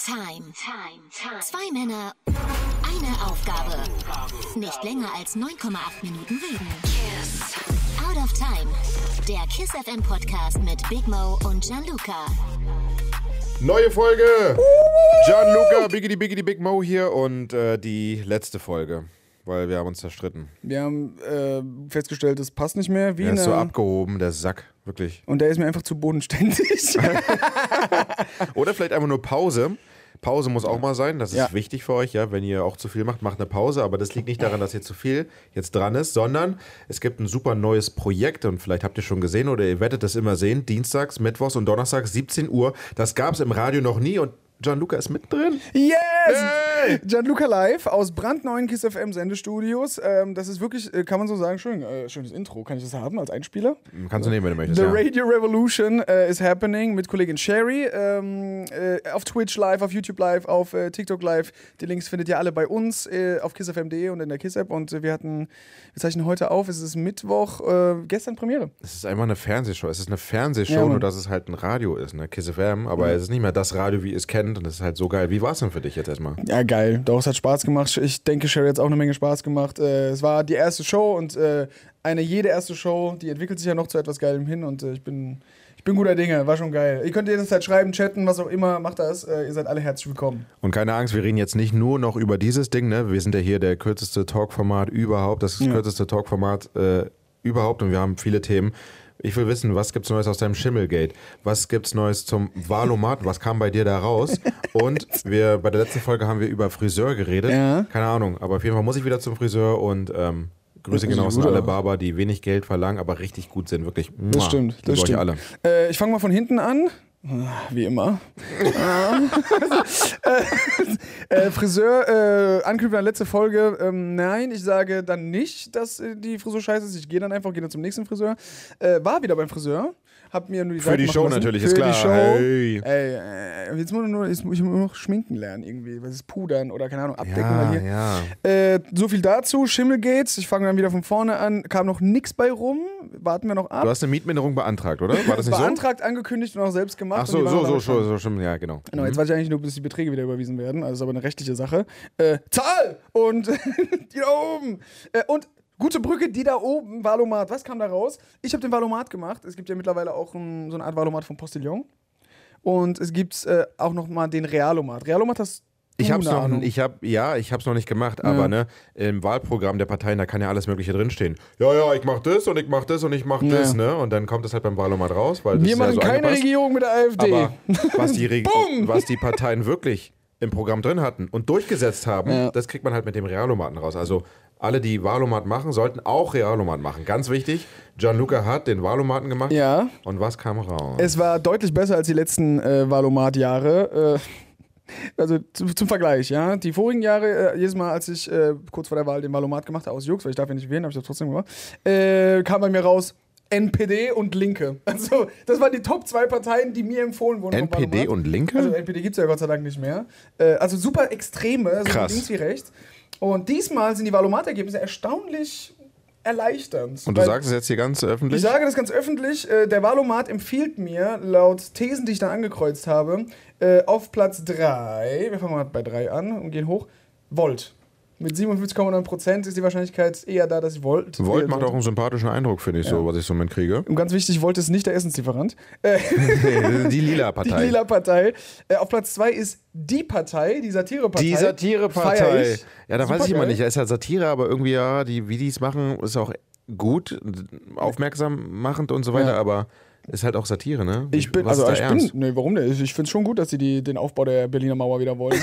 Time. Zwei Männer, eine Aufgabe. Nicht länger als 9,8 Minuten reden. Out of Time. Der KISS FM Podcast mit Big Mo und Gianluca. Neue Folge! Gianluca, Biggity Big Mo hier und die letzte Folge, weil wir haben uns zerstritten. Wir haben festgestellt, das passt nicht mehr. Der ist so abgehoben, der Sack, wirklich. Und der ist mir einfach zu bodenständig. Oder vielleicht einfach nur Pause. Pause muss auch mal sein, das ist wichtig für euch, ja. Wenn ihr auch zu viel macht, macht eine Pause, aber das liegt nicht daran, dass ihr zu viel jetzt dran ist, sondern es gibt ein super neues Projekt und vielleicht habt ihr schon gesehen oder ihr werdet das immer sehen, dienstags, mittwochs und donnerstags 17 Uhr, das gab es im Radio noch nie und Gianluca ist mittendrin. Yes! Hey! Gianluca live aus brandneuen KISS FM Sendestudios. Das ist wirklich, kann man so sagen, schönes Intro. Kann ich das haben als Einspieler? Kannst du nehmen, wenn du möchtest. The Radio Revolution is happening mit Kollegin Sherry. Auf Twitch live, auf YouTube live, auf TikTok live. Die Links findet ihr alle bei uns auf kissfm.de und in der KISS-App. Und wir zeichnen heute auf, es ist Mittwoch, gestern Premiere. Es ist einfach eine Fernsehshow. Es ist eine Fernsehshow, nur dass es halt ein Radio ist, ne? KISS FM. Aber es ist nicht mehr das Radio, wie ihr es kennt. Und das ist halt so geil. Wie war es denn für dich jetzt erstmal? Ja, geil. Doch, es hat Spaß gemacht. Ich denke, Sherry hat auch eine Menge Spaß gemacht. Es war die erste Show und jede erste Show, die entwickelt sich ja noch zu etwas Geilem hin und ich bin guter Dinge. War schon geil. Ihr könnt jederzeit schreiben, chatten, was auch immer. Macht das. Ihr seid alle herzlich willkommen. Und keine Angst, wir reden jetzt nicht nur noch über dieses Ding, ne? Wir sind ja hier der kürzeste Talkformat überhaupt. Das ist das kürzeste Talkformat überhaupt und wir haben viele Themen. Ich will wissen, was gibt's Neues aus deinem Schimmelgate? Was gibt's Neues zum Valomat? Was kam bei dir da raus? Und bei der letzten Folge haben wir über Friseur geredet. Ja. Keine Ahnung, aber auf jeden Fall muss ich wieder zum Friseur und Grüße genauso an alle Barber, die wenig Geld verlangen, aber richtig gut sind. Wirklich. Das stimmt. Das stimmt. Alle. Ich fange mal von hinten an. Wie immer. Friseur, Anknüpfen an letzte Folge. Nein, ich sage dann nicht, dass die Frisur scheiße ist. Ich gehe dann zum nächsten Friseur. War wieder beim Friseur. Hab mir nur die Für die Show lassen. Natürlich, ist klar. Für die Show. Hey. Jetzt muss ich nur noch schminken lernen irgendwie. Was ist Pudern oder keine Ahnung, abdecken. So viel dazu. Schimmelgates. Ich fange dann wieder von vorne an. Kam noch nichts bei rum. Warten wir noch ab. Du hast eine Mietminderung beantragt, oder? War das nicht beantragt, angekündigt und auch selbst gemacht. Ach so, stimmt. Ja, genau. Genau, jetzt weiß ich eigentlich nur, bis die Beträge wieder überwiesen werden. Also ist aber eine rechtliche Sache. Zahl! Und die da oben. Und gute Brücke, die da oben, Valomat. Was kam da raus? Ich habe den Valomat gemacht. Es gibt ja mittlerweile auch so eine Art Valomat vom Postillon. Und es gibt auch noch mal den Realomat. Realomat hast ich hab's noch nicht gemacht, aber ne, im Wahlprogramm der Parteien, da kann ja alles Mögliche drinstehen. Ja, ich mach das und ich mach das und ich mach das, ne? Und dann kommt das halt beim Wahlomat raus, weil das wir machen ja so keine angepasst. Regierung mit der AfD. Aber was die Parteien wirklich im Programm drin hatten und durchgesetzt haben, das kriegt man halt mit dem Realomaten raus. Also alle, die Valomat machen, sollten auch Realomat machen. Ganz wichtig, Gianluca hat den Valomaten gemacht. Ja. Und was kam raus? Es war deutlich besser als die letzten Valomat-Jahre. Also zum Vergleich, ja. Die vorigen Jahre, jedes Mal, als ich kurz vor der Wahl den Valomat gemacht habe, aus Jux, weil ich darf ja nicht wählen, habe ich das trotzdem gemacht, kam bei mir raus NPD und Linke. Also das waren die Top 2 Parteien, die mir empfohlen wurden. NPD und Linke? Also NPD gibt es ja Gott sei Dank nicht mehr. Also super extreme, also krass. Links wie rechts. Und diesmal sind die Valomat-Ergebnisse erstaunlich erleichternd. Und du sagst es jetzt hier ganz öffentlich? Ich sage das ganz öffentlich. Der Valomat empfiehlt mir, laut Thesen, die ich dann angekreuzt habe, auf Platz 3, wir fangen mal bei 3 an und gehen hoch, Volt. Mit 57,9% ist die Wahrscheinlichkeit eher da, dass ich Volt Volt macht auch einen sympathischen Eindruck, finde ich, so, was ich so mitkriege. Und ganz wichtig, Volt ist nicht der Essenslieferant. Die Lila-Partei. Die Lila-Partei. Auf Platz 2 ist die Partei, die Satire-Partei. Die Satire-Partei. Ja, da weiß ich immer nicht. Ja, ist halt Satire, aber irgendwie, wie die es machen, ist auch gut, aufmerksam machend und so weiter, aber ist halt auch Satire, ne? Warum denn? Ich finde es schon gut, dass sie den Aufbau der Berliner Mauer wieder wollen.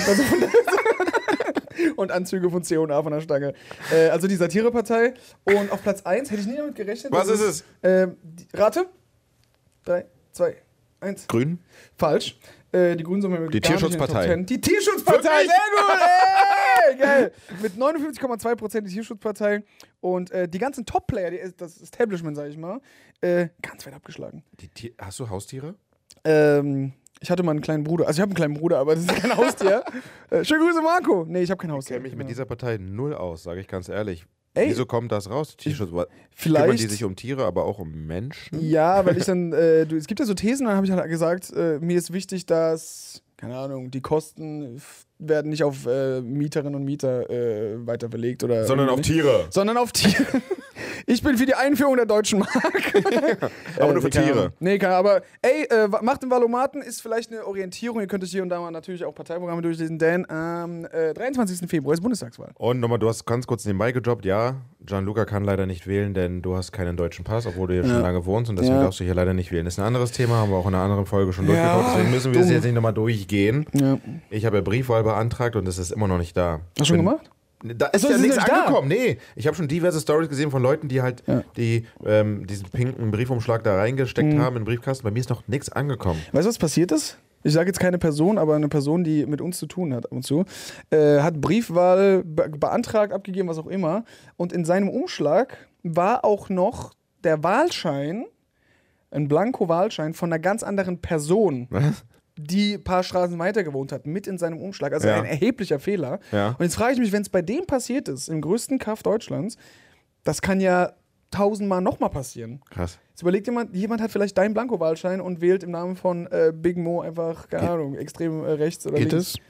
Und Anzüge von C&A von der Stange. Also die Satire-Partei. Und auf Platz 1 hätte ich nie damit gerechnet. Was ist es? Rate? 3, 2, 1. Grün? Falsch. Die Grünen sind mir die Tierschutzpartei. Die Tierschutzpartei, sehr gut! Hey, geil! Mit 59,2% die Tierschutzpartei. Und die ganzen Top-Player, das Establishment, sag ich mal, ganz weit abgeschlagen. Hast du Haustiere? Ich hatte mal einen kleinen Bruder. Also ich habe einen kleinen Bruder, aber das ist kein Haustier. Schöne Grüße, Marco. Nee, ich habe kein Haustier. Ich kenne mich mit dieser Partei null aus, sage ich ganz ehrlich. Ey, wieso kommt das raus? Tierschutz? Vielleicht. Kümmern die sich um Tiere, aber auch um Menschen? Ja, weil ich dann, es gibt ja so Thesen, dann habe ich halt gesagt, mir ist wichtig, dass keine Ahnung, die Kosten werden nicht auf Mieterinnen und Mieter weiter verlegt. Sondern auf Tiere. Sondern auf Tiere. Ich bin für die Einführung der deutschen Mark. Aber nur für Tiere. Nee, aber ey, macht den Valomaten ist vielleicht eine Orientierung. Ihr könnt euch hier und da mal natürlich auch Parteiprogramme durchlesen, denn am 23. Februar ist Bundestagswahl. Und nochmal, du hast ganz kurz nebenbei gejobbt. Ja, Gianluca kann leider nicht wählen, denn du hast keinen deutschen Pass, obwohl du hier schon lange wohnst und deswegen darfst du hier leider nicht wählen. Das ist ein anderes Thema, haben wir auch in einer anderen Folge schon durchgekaut, deswegen müssen wir es jetzt nicht nochmal durchgehen. Ja. Ich habe ja Briefwahl beantragt und es ist immer noch nicht da. Hast du schon gemacht? Da ist ja nichts angekommen. Nee, ich habe schon diverse Stories gesehen von Leuten, die halt diesen pinken Briefumschlag da reingesteckt haben in den Briefkasten. Bei mir ist noch nichts angekommen. Weißt du, was passiert ist? Ich sage jetzt keine Person, aber eine Person, die mit uns zu tun hat ab und zu, hat Briefwahl beantragt, abgegeben, was auch immer. Und in seinem Umschlag war auch noch der Wahlschein, ein Blanko-Wahlschein von einer ganz anderen Person. Was? Die ein paar Straßen weiter gewohnt hat, mit in seinem Umschlag. Also ein erheblicher Fehler. Ja. Und jetzt frage ich mich, wenn es bei dem passiert ist, im größten Kaff Deutschlands, das kann ja 1000-mal nochmal passieren. Krass. Jetzt überlegt jemand hat vielleicht deinen Blanko-Wahlschein und wählt im Namen von Big Mo einfach, keine Ahnung, extrem rechts oder links. Geht es?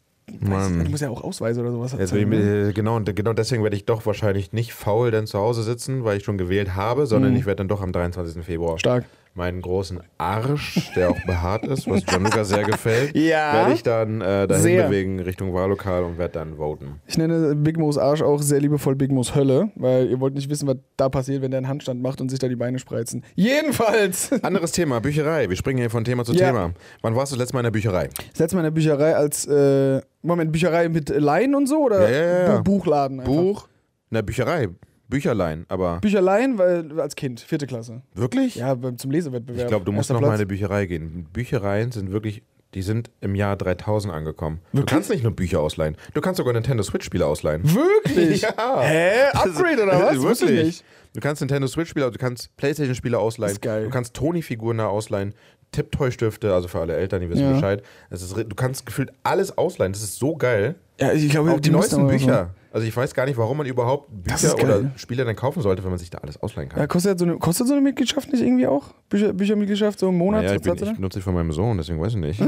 Du musst ja auch Ausweise oder sowas haben. Genau deswegen werde ich doch wahrscheinlich nicht faul dann zu Hause sitzen, weil ich schon gewählt habe, sondern ich werde dann doch am 23. Februar meinen großen Arsch, der auch behaart ist, was Gianluca sehr gefällt, werde ich dann dahin bewegen Richtung Wahllokal und werde dann voten. Ich nenne Big Mo's Arsch auch sehr liebevoll Big Mo's Hölle, weil ihr wollt nicht wissen, was da passiert, wenn der einen Handstand macht und sich da die Beine spreizen. Jedenfalls! Anderes Thema, Bücherei. Wir springen hier von Thema zu Thema. Wann warst du das letzte Mal in der Bücherei? Das letzte Mal in der Bücherei als, Bücherei mit Laien und so? Oder ja. Buchladen einfach? Buch? Na, Bücherei. Bücherlein, aber... Bücherlein, weil als Kind, 4. Klasse. Wirklich? Ja, zum Lesewettbewerb. Ich glaube, du musst noch mal in eine Bücherei gehen. Büchereien sind wirklich, die sind im Jahr 3000 angekommen. Wirklich? Du kannst nicht nur Bücher ausleihen, du kannst sogar Nintendo Switch-Spiele ausleihen. Wirklich? Ja. Hä? Upgrade oder was? Wirklich? Nicht. Du kannst Nintendo Switch-Spiele, du kannst Playstation-Spiele ausleihen. Das ist geil. Du kannst Tony-Figuren da ausleihen. Tipptoy-Stifte, also für alle Eltern, die wissen Bescheid. Du kannst gefühlt alles ausleihen, das ist so geil. Ja, ich glaube, auch die neuesten Bücher. Also ich weiß gar nicht, warum man überhaupt Bücher oder Spiele dann kaufen sollte, wenn man sich da alles ausleihen kann. Ja, kostet so eine Mitgliedschaft nicht irgendwie auch? Büchermitgliedschaft so im Monat? Ja, ich nutze sie von meinem Sohn, deswegen weiß ich nicht.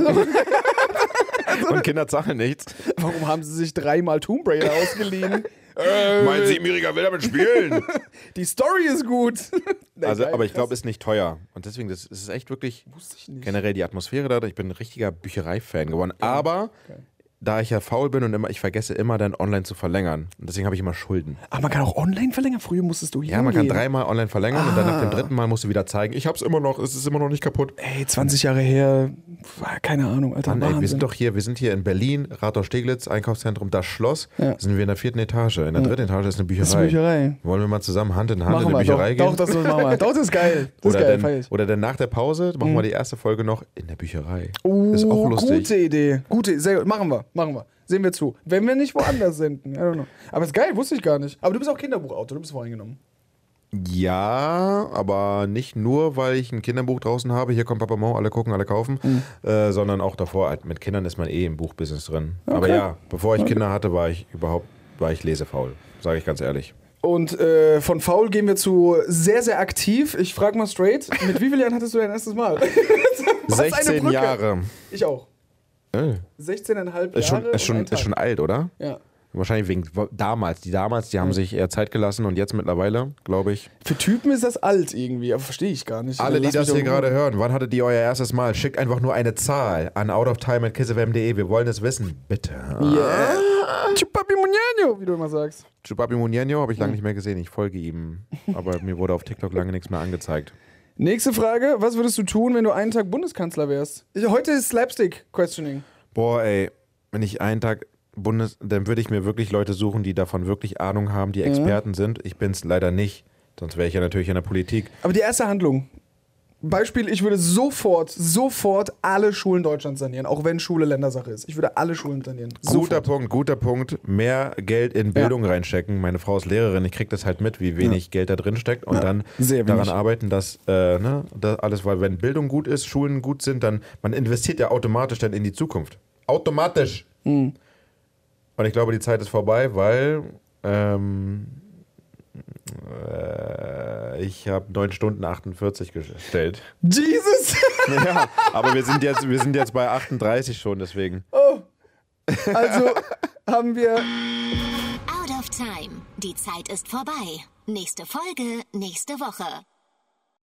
Und Kinder zahlen nichts. Warum haben sie sich 3-mal Tomb Raider ausgeliehen? Mein 7-Jähriger will damit spielen. Die Story ist gut. Aber ich glaube, ist nicht teuer. Und deswegen, das ist echt wirklich generell die Atmosphäre da. Ich bin ein richtiger Bücherei-Fan geworden. Ja. Aber da ich ja faul bin und ich vergesse immer dann online zu verlängern. Und deswegen habe ich immer Schulden. Ach, man kann auch online verlängern? Früher musstest du hier. Ja, man kann 3-mal online verlängern und dann nach dem 3. Mal musst du wieder zeigen, ich hab's immer noch, es ist immer noch nicht kaputt. Ey, 20 Jahre her, keine Ahnung, Alter. Mann, ey, wir sind hier in Berlin, Rathaus Steglitz, Einkaufszentrum, das Schloss. Sind wir in der 4. Etage. In der 3. Etage ist eine Bücherei. Das ist eine Bücherei. Wollen wir mal zusammen Hand in Hand in eine Bücherei gehen? Doch, das machen wir. Doch, das ist geil. Oder dann nach der Pause machen wir die erste Folge noch in der Bücherei. Das ist auch lustig. Gute Idee. Sehr gut. Machen wir. Sehen wir zu. Wenn wir nicht woanders senden. I don't know. Aber ist geil, wusste ich gar nicht. Aber du bist auch Kinderbuchautor, du bist voreingenommen. Ja, aber nicht nur, weil ich ein Kinderbuch draußen habe, hier kommt Papa Mo, alle gucken, alle kaufen, sondern auch davor, mit Kindern ist man im Buchbusiness drin. Okay. Aber ja, bevor ich Kinder hatte, war ich lesefaul, sage ich ganz ehrlich. Und von faul gehen wir zu sehr, sehr aktiv. Ich frage mal straight, mit wie vielen Jahren hattest du dein erstes Mal? 16 Jahre. Ich auch. 16,5 Jahre. Ist schon alt, oder? Ja. Wahrscheinlich wegen damals. Die haben sich eher Zeit gelassen und jetzt mittlerweile, glaube ich. Für Typen ist das alt irgendwie, aber verstehe ich gar nicht. Alle, die das hier gerade hören, wann hattet ihr euer erstes Mal? Schickt einfach nur eine Zahl an outoftime@kissfm.de. Wir wollen es wissen. Bitte. Yeah. Chupapi Muñeño, wie du immer sagst. Chupapi Muñeño habe ich lange nicht mehr gesehen. Ich folge ihm. Aber mir wurde auf TikTok lange nichts mehr angezeigt. Nächste Frage. Was würdest du tun, wenn du einen Tag Bundeskanzler wärst? Heute ist Slapstick-Questioning. Boah, ey. Wenn ich einen Tag dann würde ich mir wirklich Leute suchen, die davon wirklich Ahnung haben, die Experten sind. Ich bin es leider nicht. Sonst wäre ich ja natürlich in der Politik. Aber die erste Handlung. Beispiel, ich würde sofort alle Schulen Deutschlands sanieren, auch wenn Schule Ländersache ist. Ich würde alle Schulen sanieren. Guter Punkt. Mehr Geld in Bildung reinstecken. Meine Frau ist Lehrerin, ich kriege das halt mit, wie wenig Geld da drin steckt und dann daran arbeiten, dass das alles, weil wenn Bildung gut ist, Schulen gut sind, dann man investiert ja automatisch dann in die Zukunft. Automatisch. Und ich glaube, die Zeit ist vorbei, weil Ich habe 9 Stunden 48 gestellt. Jesus! Ja, aber wir sind jetzt bei 38 schon, deswegen. Oh. Also haben wir... Out of Time. Die Zeit ist vorbei. Nächste Folge, nächste Woche.